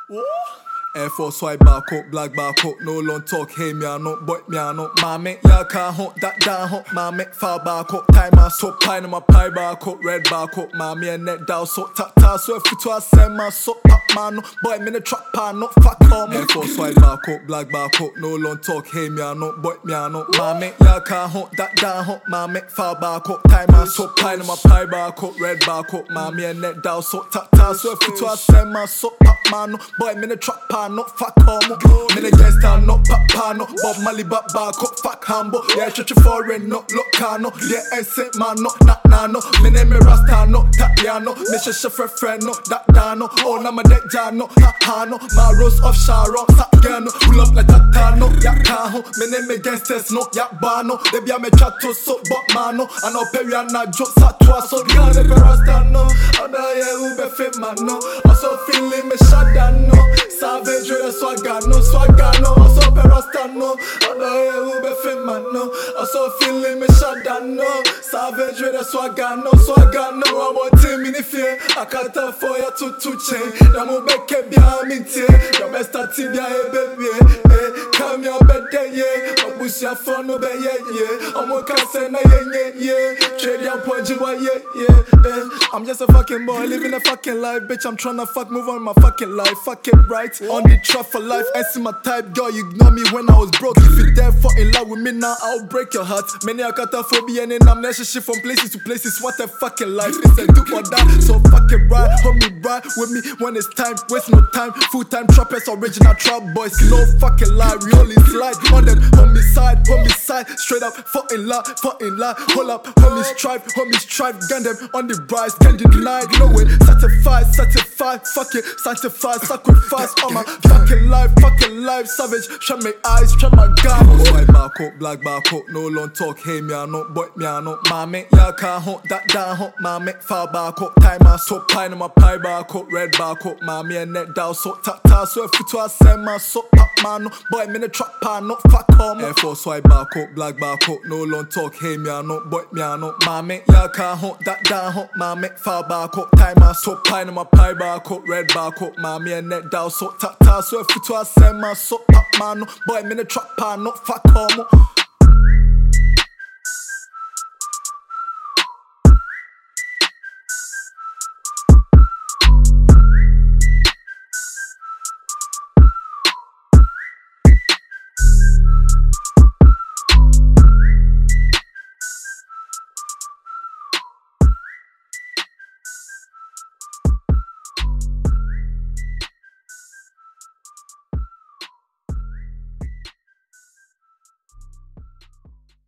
Air Force white back up, black back up, no long talk, hey me I know, boy me I know, mommy, ya can't hunt that down hunt, mommy, far back up, time I so pine on my pie back up, red back up, mommy and neck down so tap so if you I send my so pop man, boy me the trap pan, no fuck on me. Air Force white back up, black back up, no long talk, hey me I know, boy me I know, mommy, ya can't hunt that down hunt, mommy, far back up, time I so pine on my pie back up, red back up, mommy and neck down so tap so if you I send my so pop man, boy me the trap pan. No fuck home, me the gangsta no papa no Bob Marley back up fuck humble. Yeah church foreign no locano. Yeah and Saint man no nano. Me name me Rasta no Tatiano. Me shesha friend no that dano. Oh na my deck jano ha no. My rose of Sharon Sakano. Pull up like Tatano Yakaho. Me name me gangsters no Yakbano. They be a me chato so but mano. I know Periana joke satwa so gane pe Rasta no. Oda ye ube fit man no. Also feeling me shadano. Savage with a swagger no. Also perasta no. Oda ye ube fit man no. Also feeling me shadano. Savage with a swagger no. I want team in the fear. I can't for you to change. Damu beke behind me tie. Your best at tibia baby. Come your bed yeah. Obusia for no be yeah. Omo kase na yeah. Trade your point yeah. I'm just a fucking boy living a fucking life, bitch. I'm tryna fuck move on my fucking life. Fuck it right on the trap for life. I see my type, girl. You ignore me when I was broke. If you dare fall in love with me now, I'll break your heart. Many are phobia and I'm shit from places to places. What a fucking life. It's a do or die. So fuck it right, homie, ride with me when it's time. Waste no time. Full time trappers, original trap boys. No fucking lie, we only slide on them. Homicide. Straight up, fall in line. Hold up, homies strive. Gun them on the rise, can't deny. No way, certified. Fuck it, sanctified, sacrifice on my fucking life. Savage, shut my eyes, shut my gun. White back up, black back up, no long talk. Hey me I know, boy me I know, mommy, ya can't hunt that down hunt, mommy, far back up, time I so pine on my pie back up, red back up, mommy and neck down so tap so if you I send my so pop man, boy me the trap pan, no fuck home. Air Force white back up, black back up, no long talk. Hey me I know, boy me I know, mommy, ya can't hunt that down hunt, mommy, far back up, time I so pine on my pie back up, red back up, mommy and neck down so tap so if you I send my so pop man, boy me the trap pan, no fuck home.